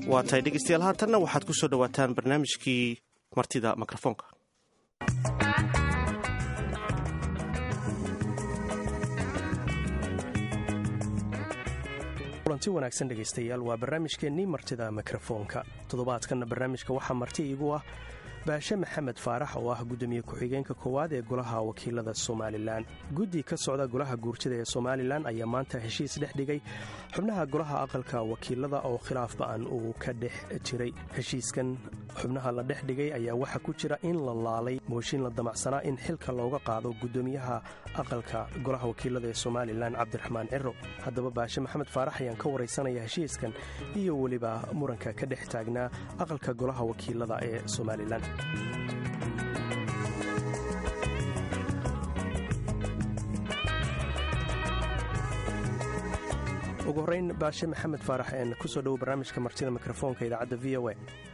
waa tahay dhegeystayaal haatanna waxaad ku soo dhowaataan barnaamijkii martida mikrofoonka. kulanti wanaagsan dhegaystayaal, waa barnaamijkeennii martida mikrofoonka. toddobaadkanna barnaamijka waxaa marti iigu ah baashe maxamed faarax oo ah gudoomiye ku-xigeenka koowaad ee golaha wakiilada somalilan. guddi ka socda golaha guurtida ee somalilan ayaa maanta heshiis dhex dhigay xubnaha golaha aqalka wakiilada oo khilaaf ba'an uu ka dhex jiray. heshiiskan xubnaha la dhex dhigay ayaa waxaa ku jira in la laalay mooshin la damacsanaa in xilka looga qaado gudoomiyaha aqalka golaha wakiilada ee somalilan cabdiraxmaan ciro. haddaba baashe maxamed faarax ayaan ka waraysanaya heshiiskan iyo weliba muranka ka dhex taagnaa aqalka golaha wakiilada ee somalilan. ugu horeyn baashe maxamed faarax kusoo dhowo barnaamijka martida mikrofoonka idaacadda v o a.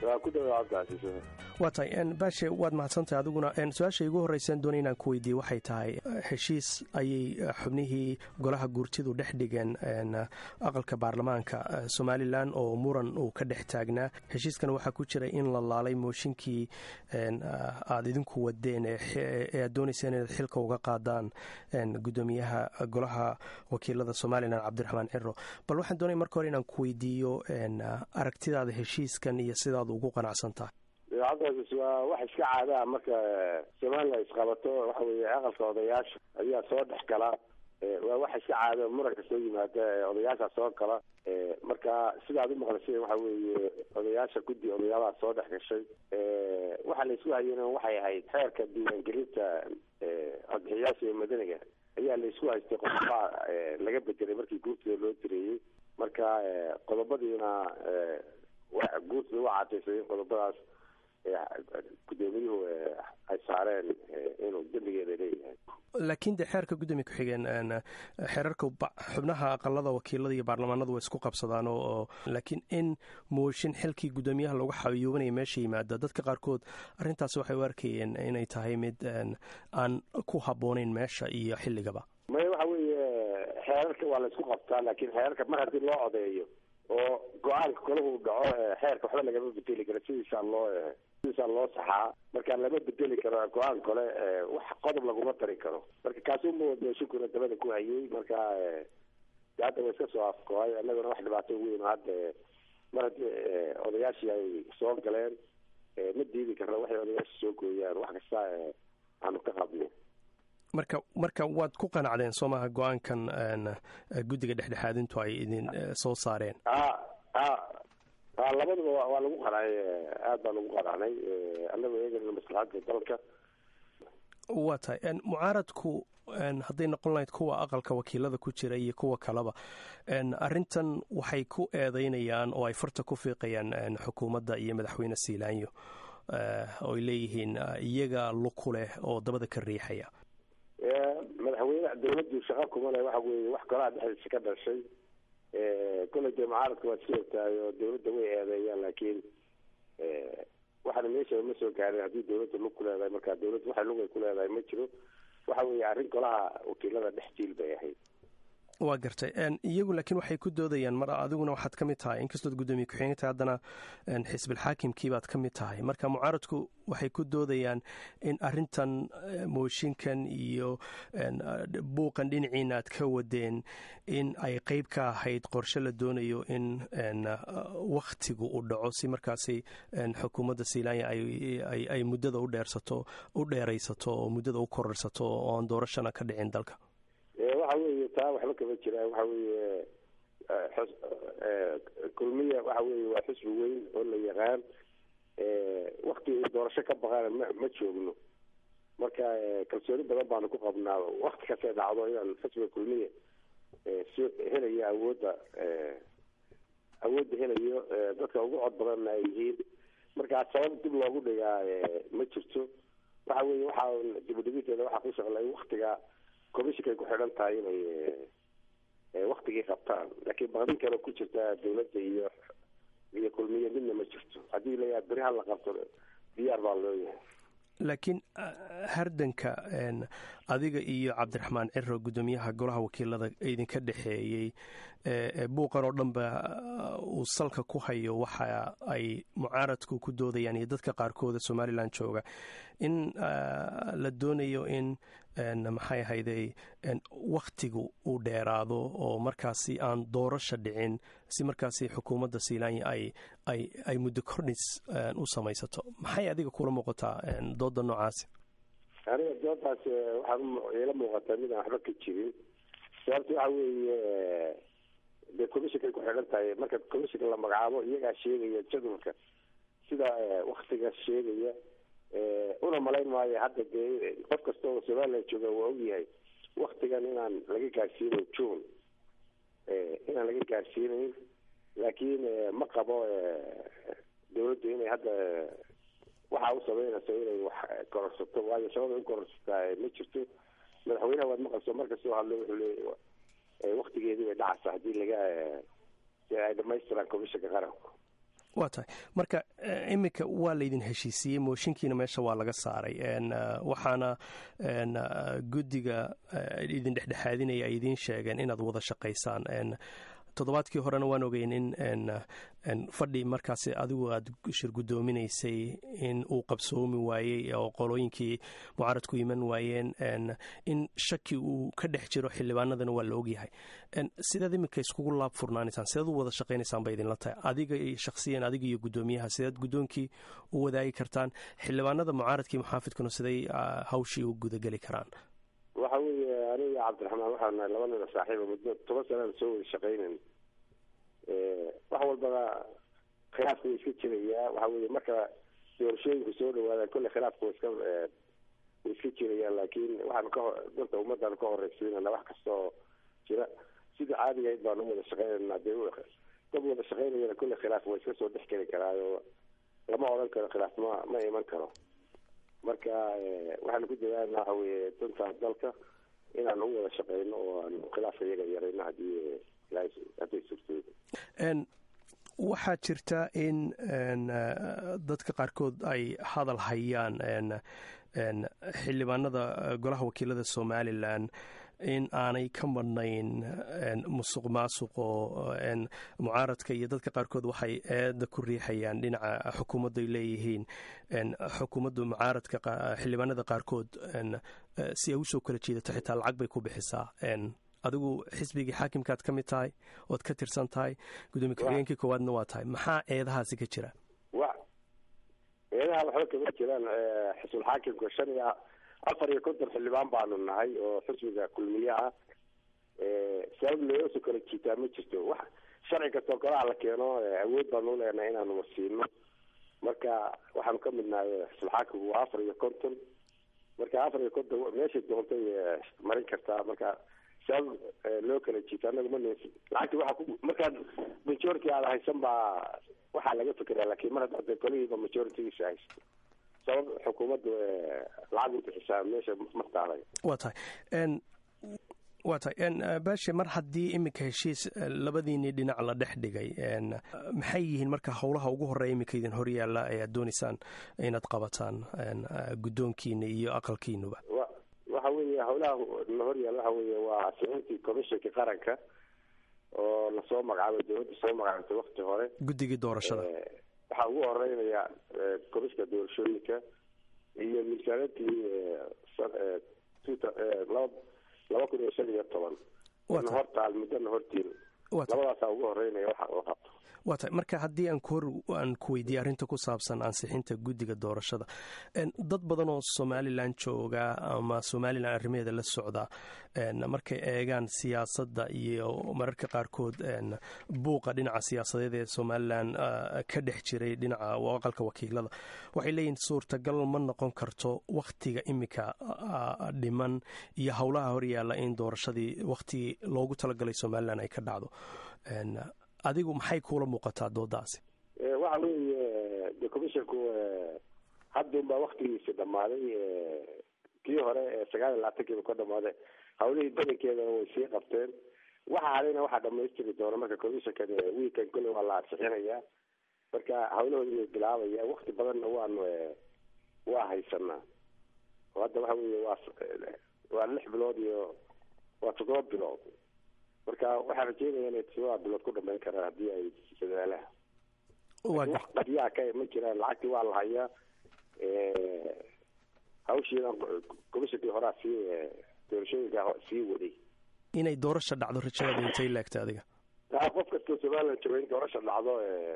waa tahay baashe waad mahadsantahay adiguna. su-aasha igu horreysaan doonay inaan ku weydiiye waxay tahay heshiis ayay xubnihii golaha guurtidu dhex dhigeen aqalka baarlamaanka somalilan oo muran uu ka dhex taagnaa. heshiiskan waxaa ku jira in la laalay mooshinkii aad idinku wadeen ee aad doonayseen inaad xilka uga qaadaan gudoomiyaha golaha wakiilada somalilan cabdiraxmaan ciro. bal waxaan doonaya marka hore inaan ku weydiiyo aragtidaada heshiiskan iyo sidaad ugu qanacsan tahay. idaacaddaas waa wax iska caadaa marka somalilan isqabato waxa weeye aqalka odayaasha ayaa soo dhex gala. waa wax iska caada muranka soo yimaada odayaasha soo gala. marka sidaad u maqlashay waxa weeye odayaasha guddi odayaalaha soo dhex gashay. waxa la isku hayeen waxay ahayd xeerka diiwaangelinta codbixiyaasha ee madaniga ayaa la isku haystay qodoba laga bedelay markii guurtida loo direeyey. marka qodobadiina guurtida waa cadaysay in qodobadaas gudoomiyuhu ay saareen inuu dembigeeda leeyahay. laakiin de xeerka gudoomiye ku-xigeen xeerarka xubnaha aqalada wakiilada iyo baarlamaanadu way isku qabsadaan oo laakiin in mooshin xilkii gudoomiyaha looga xayuubanaya meesha yimaada dadka qaarkood arrintaas waxay u arkayeen inay tahay mid aan ku habboonayn meesha iyo xilligaba. maya waxa weeye xeerarka waa la isku qabtaa, laakiin xeerarka mar haddii loo codeeyo oo go-aanka kolahu dhaco xeerka waxba lagama bedeli karo sidiisaa loo saxaa. marka lama bedeli karo go-aan kale wax qodob laguma tari karo. marka kaasuma mooshinkuna dabada ku hayay. marka hadda wa iska soo afkoohay annaguna wax dhibaato weyn oo hadda mar haddii odayaashii ay soo galeen ma diidi karno waxay odayaasha soo gooyaan wax kasta aanu ka qabno. marka waad ku qanacdeen soo maha go-aankan guddiga dhexdhexaadintu ay idin soo saareen? labaduba waa lagu qanacay, aad baa lagu qanacnay annagoo eegayna maslaxadda dalka. waa tahay mucaaradku hadday noqon lahayd kuwa aqalka wakiilada ku jira iyo kuwa kaleba arrintan waxay ku eedeynayaan oo ay farta ku fiiqayaan xukuumadda iyo madaxweyne siilaanyo ooy leeyihiin iyaga luku leh oo dabada ka riixaya. madaxweyne dawladdu shaqa kuma leh. waxa weeye wax golaha dhexdiisa ka dhashay. kolley dee mucaaradka waad iska ogtahay oo dawladda way eedeeyaan, laakiin waxaana meesha ma soo gaarin haddii dawladda lug ku leedahay. marka dawladda waxa lugay ku leedahay ma jiro. waxa weeye arrin golaha wakiilada dhex jiil bay ahayd. waa gartay. iyagu laakiin waxay ku doodayaan mar adiguna waxaad ka mid tahay inkastood gudoomiye ku-xigeenka tahay haddana xisbilxaakimkiibaad ka mid tahay. marka mucaaradku waxay ku doodayaan in arrintan mooshinkan iyo buuqan dhinaciina aad ka wadeen in ay qeyb ka ahayd qorshe la doonayo in waktigu u dhaco si markaasi xukuumadda siilaanya ay muddada u dheeraysato oo muddada u kororsato oo aan doorashana ka dhicin dalka. waxa weeye taa waxba kama jiraan. waxa weeye kulmiya waxa weeye waa xisbi weyn oo la yaqaan. wakti doorasho ka baqaana ma joogno. marka kalsooni badan baanu ku qabnaa wakti kastay dhacdo inaan xisbiga kulmiya helayo awoodda helayo dadka ugu cod badanna ay yihiin. markaa sabab dib loogu dhigaa ma jirto. waxa weeye waxaa dibudhigiteeda waxaa ku shaqlay waktiga commissionkay ku xidhan tahay inay waktigii qabtaan, laakiin baqdin kale ku jirta dawladda iyo kulmiye midna ma jirto. haddii la beri ha la qabto diyaar baa loo yahay. laakiin hardanka adiga iyo cabdiraxmaan ciro gudoomiyaha golaha wakiilada idinka dhexeeyey buuqan oo dhanba uu salka ku hayo waxa ay mucaaradku ku doodayaan iyo dadka qaarkooda somalilan jooga in la doonayo in maxay ahayday wakhtigu uu dheeraado oo markaasi aan doorasha dhicin si markaasi xukuumadda siilaanya ay muddo kordhis u samaysato. maxay adiga kula muuqataa dooda noocaasi? aniga doodaas waxaa ila muuqataa midaan waxba ka jirin. sababta waxa weeye dee commissionka ay ku xidhan tahay. marka commissionka la magacaabo iyagaa sheegaya jadwalka sida waktiga sheegaya. una malayn maayo hadda dee qof kasta oo somaliland jooga waa ogyahay waktigan inaan laga gaarsiinayn june, inaan laga gaarsiinayn. laakiin ma qabo dawladdu inay hadda waxaa u samaynayso inay wax kororsato, waayo shaqada u kororsataa ma jirto. madaxweynaha waad maqalso markastoo hadlo wuxuu leeyahay waktigeedii bay dhacaysa haddii laga si ay dhamaystiraan commissionka qaranku. waa tahay marka iminka waa laydin heshiisiiyey, mooshinkiina meesha waa laga saaray, waxaana guddiga idin dhexdhexaadinaya ay idiin sheegeen inaad wada shaqaysaan. toddobaadkii horena waan ogeyn in fadhi markaasi adigu aad shir guddoominaysay in uu qabsoomi waayey oo qolooyinkii mucaaradku iman waayeen, in shaki uu ka dhex jiro xildhibaanadana waa la ogyahay. sidaad iminka iskugu laab furnaanaysaan, sidaad u wada shaqaynaysaan bay idinla tahay adiga shakhsiyan, adiga iyo guddoomiyaha, sidaad guddoonkii u wadaagi kartaan, xildhibaanada mucaaradkii muxaafidkuna siday hawshii u gudageli karaan? waxa weeye aniga cabdiraxmaan waxaan nahay laba nina saaxiiba muddo 10 sanaan soo wada shaqaynan. wax walbaba khilaafku way iska jirayaa. waxa weeye marka doorashooyinku soo dhawaadaan kolle khilaafku way iska jirayaan, laakiin waxaan dadka ummaddan ka horreysiinana wax kasta oo jira sida caadigayd baan u wada shaqaynanaa. dee dad wada shaqaynayana kolle khilaaf way iska soo dhex geli karaayo lama odhan karo khilaaf ma iman karo. marka waxaan ku dadaalnaa waxa weeye danta dalka inaan u wada shaqeyno oo aan khilaafka iyaga yarayno hadday suurtoodo. waxaa jirta in dadka qaarkood ay hadal hayaan xildhibaanada golaha wakiilada somalilan in aanay ka madhnayn musuq maasuq oo mucaaradka iyo dadka qaarkood waxay eeda ku riixayaan dhinaca xukuumaddu ay leeyihiin xukuumaddu mucaaradka xildhibaanada qaarkood si ay usoo kala jeedato xitaa lacag bay ku bixisaa. adigu xisbigii xaakimkaad ka mid tahay ood ka tirsan tahay, guddoomiye ku-xigeenkii koowaadna waa tahay. maxaa eedahaasi ka jira? eedaha waxba kama jiraan. xisbul xaakimka 54 xildhibaan baanu nahay oo xisbiga kulmiye ah. sabab loo soo kala jiitaa ma jirto. wax sharci kastoo golaha la keeno awood baanu u leenahay inaanu wasiino. marka waxaanu ka mid nahay xisbul xaakimku waa 54. marka 54 meeshay doontay marin kartaa. marka sabab loo kala jiito anagu ma neysi. lacagti waxa markaad majority aada haysan baa waxaa laga fekeraa, laakiin mar hadda kolihiiba majoritygiisa haysto sabab xukuumaddu lacag u bixisaa meesha martaalay. waa tahay baashe, mar haddii iminka heshiis labadiinii dhinac la dhex dhigay, maxay yihiin marka howlaha ugu horreeya iminka idin horyaalla ee aad doonaysaan inaad qabataan guddoonkiina iyo aqalkiinuba? waxa weeye howlaha na horyaalla waxa weeye waa saxiintii commissionka qaranka oo lasoo magacaabay, dawladda soo magacaabtay wakti hore, guddigii doorashada. waxaa ugu horeynaya komishinka doorashooyinka iyo miisaanadii 2015 hortaal muddana hortiin labadaasaa ugu horeynaya waxa oo qabto. waa tahay marka haddii aan ku weydiiye arrinta ku saabsan ansixinta guddiga doorashada, dad badan oo somalilan jooga ama somalilan arrimaheeda la socda markay eegaan siyaasadda iyo mararka qaarkood buuqa dhinaca siyaasadeed ee somalilan ka dhex jiray dhinaca aqalka wakiilada, waxay leeyihin suurtagal ma noqon karto wakhtiga iminka dhiman iyo howlaha horyaalla in doorashadii wakhtigii loogu talagalay somalilan ay ka dhacdo. adigu maxay kuula muuqataa doodaasi? waxa weeye de commissionku hadduunbaa waktigiisi dhammaaday. kii hore 29 ka dhammaaday. hawlihii badankeedana way sii qabteen. waxa hadayna waxaa dhamaystiri doona marka commissionkan weekend kole waa la ansixinayaa. marka hawlahoodii way bilaabayaan. wakti badanna waa haysanaa. hadda waxa weeye waa 6 bilood iyo waa 7 bilood marka waxaan rajeynaya inay 7 bilood ku dhamayn karaan haddii ay dadaalaan. Qadiyaa ka ma jiraan, lacagtii waa la hayaa. Hawshiina komishinkii horaa doorashooyinka sii waday inay doorasho dhacdo. rajada intay laagta adiga? qof kastoo Somaliland jooga in doorasho dhacdo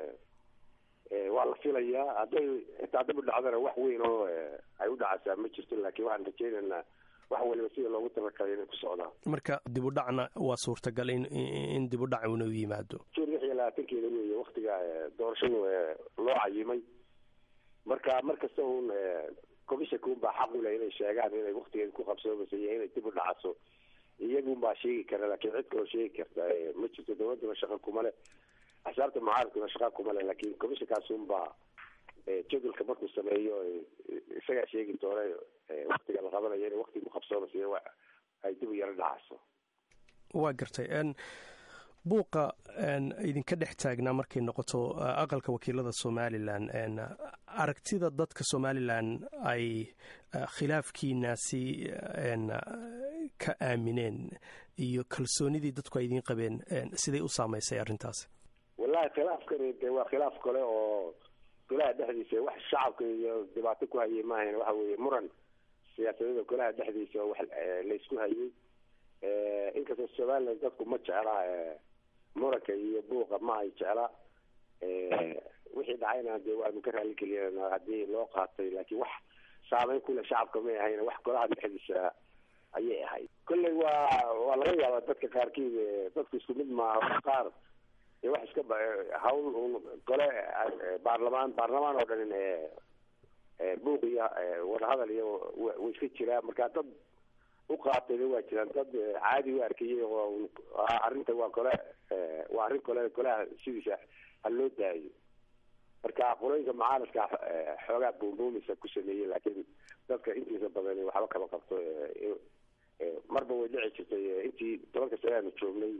waa la filayaa. hadday xitaa dib u dhacdana wax weyn oo ay u dhacaysaa ma jirto, laakiin waxaan rajeynaynaa wax waliba sida loogu talagalay inay ku socdaan. marka dib u dhacna waa suurtagal in dib u dhac uu yimaado. June 26 weeye waqtiga doorashadu loo cayimay. marka markasta uun komishanka baa xaq u leh inay sheegaan inay waqtigeeda ku qabsoomayso iyo inay dib u dhacso. iyagu baa sheegi kara, laakiin cid kaloo sheegi karta ma jirto. dowladuna shaqo kuma leh, axsaabta mucaaradkuna shaqa kuma leh, laakiin komishankaas unbaa jadwalka markuu sameeyo isagaa sheegi doona waqtiga la qabanayo inay waqtiga ku qabsoomayso ay dib u yaro dhacayso. waa gartay. buuqa idinka dhex taagnaa markay noqoto aqalka wakiilada Somaliland, aragtida dadka Somaliland ay khilaafkiinaasi ka aamineen iyo kalsoonidii dadku ay idin qabeen, siday u saamaysay arrintaas? wallahi khilaafkani dee waa khilaaf kale oo golaha dhexdiisa wax shacabka iyo dhibaato ku hayay maahayn. waxa weeye muran siyaasadeed golaha dhexdiisa oo wax la isku hayay. inkastoo Somaliland dadku ma jeclaa muranka iyo buuqa, ma ay jeclaa. wixii dhacayna dee waanu ka raali geliyana haddii loo qaatay, laakiin wax saameyn ku leh shacabka may ahayn, wax golaha dhexdiisa ayay ahayd. kolley waa laga yaabaa dadka qaarkiid dadku isku mid maaha. qaar wax iska hawl gole baarlamaan oo dhan buuq iyo wadahadal iyo way iska jiraan. marka dad u qaatayna waa jiraan, dad caadi u arkayay oo arrinta waa arrin golaha sidiisa ha loo daayo. marka qolooyinka mucaaradka xoogaa buumbuumisa ku sameeyey, laakiin dadka intiisa badan waxba kama qabto. marba way dhici jirtay intii 10 sano aanu joognay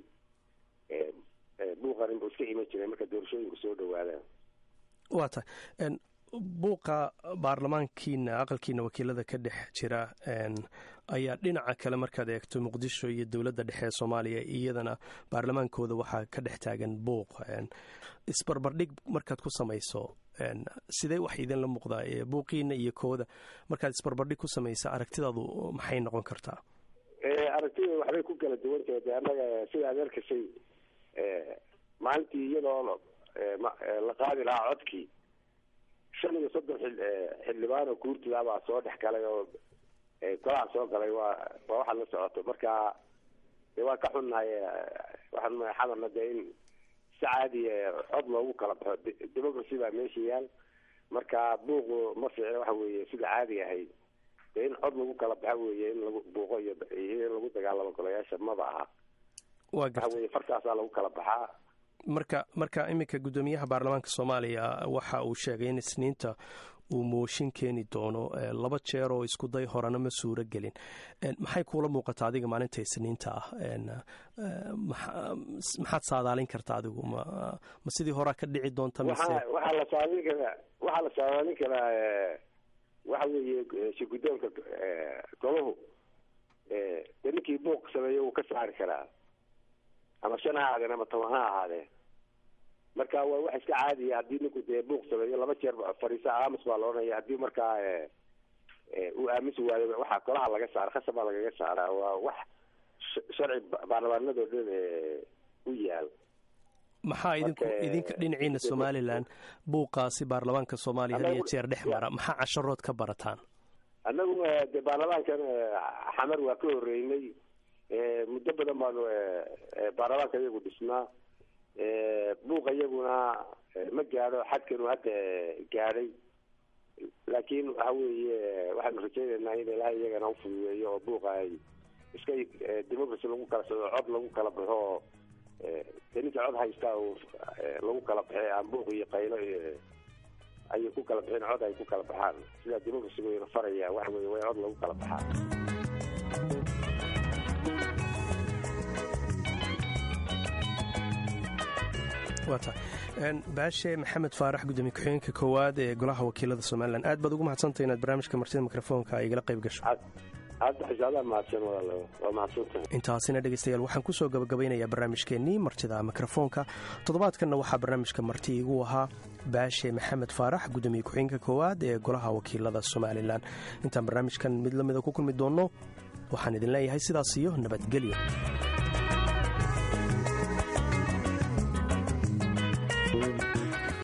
buuqan inuu iska iman jiray marka doorashooyinku soo dhawaadaan. waa tahay. buuqa baarlamaankiina aqalkiina wakiilada ka dhex jira ayaa dhinaca kale markaad eegto Muqdisho iyo dowladda dhexe ee Soomaaliya, iyadana baarlamaankooda waxaa ka dhex taagan buuq. isbarbardhig markaad ku samayso sidee wax idinla muuqdaa buuqiina iyo kooda markaad isbarbardhig ku samaysa, aragtidaadu maxay noqon kartaa? aragtida waxbay ku kala duwan tahay. annaga sida aad arkasay maalintii iyadoo la qaadi lahaa codkii 35 xildhibaan oo guurtida baa soo dhex galay oo golaha soo galay. waa waxa la socoto. marka waa ka xunnahay. waxaan xamarna dee in si caadi cod loogu kala baxo. democracy baa meesha yaal. marka buuqu ma fiicna. waxa weeye sida caadiga ahayd dee in cod lagu kala baxa weeye, in lagu buuqo iyo in lagu dagaalamo golayaasha maba aha. waxa weeye fartaasaa lagu kala baxaa. marka iminka guddoomiyaha baarlamaanka Soomaaliya waxa uu sheegay in Isniinta uu mooshin keeni doono 2 jeer oo isku day horena ma suuro gelin. maxay kuula muuqataa adiga maalinta Isniinta ah? maxaad saadaalin kartaa adigu? ma sidii hore ka dhici doonta mise waxa la saadaalin karaa waxa weeye shirguddoonka goluhu ninkii buuq sameeyo uu ka saari karaa, ama 5 ha ahaadeen ama 10 ha ahaadeen. marka waa wax iska caadiya. haddii ninku dee buuq sameeyo 2 jeer fariisa aamus baa loodhanaya. haddii markaa uu aamusi waayo waxaa golaha laga saara, khasab baa lagaga saaraa. waa wax sharci baarlamaanadoo dhan u yaal. maxaa idinka dhinaciina Somaliland buuqaasi baarlamaanka Soomaaliya had iyo jeer dhex mara, maxaa casharood ka barataan? annagu dee baarlamaankan xamar waa ka horeynay. muddo badan baanu baarlamaanka iyagu dhisnaa. buuqa iyaguna ma gaadho xadkanu hadda gaadhay, laakiin waxa weeye waxaanu rajaynaynaa in ilaahay iyagana u fududeeyo oo buuqa ay iska democracy lagu kala socdo, cod lagu kala baxo. ninka cod haystaa oo lagu kala baxay aan buuq iyo qaylo ayay ku kala baxeen, cod ay ku kala baxaan. sidaa democracy wayna faraya. waxa weeye way cod lagu kala baxaa. baashe maxamed faarax, gudoomiye ku-xigeenka koowaad ee golaha wakiilada Somaliland, aad baad ugu mahadsantahay inaad barnaamijka martida mikrofoonka ay igala qayb gasho. hadda xisaabaha mahadsan waa mahadsantahay. intaasina dhegaystayaal waxaan ku soo gabagabaynayaa barnaamijkeennii martida mikrofoonka. toddobaadkanna waxaa barnaamijka marti igu ahaa baashe maxamed faarax, gudoomiye ku-xigeenka koowaad ee golaha wakiilada somalilan. intaan barnaamijkan mid la mida ku kulmi doonno waxaan idin leeyahay sidaas iyo nabadgelyo.